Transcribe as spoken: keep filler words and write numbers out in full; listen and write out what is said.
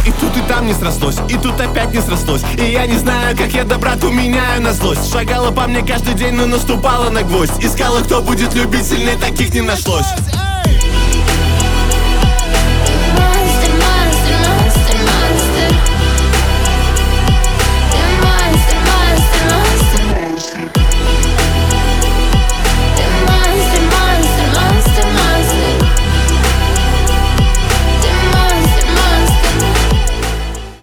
И тут и там не срослось, и тут опять не срослось. И я не знаю, как я доброту меняю на злость. Шагала по мне каждый день, но наступала на гвоздь. Искала, кто будет любить сильнее, таких не нашлось.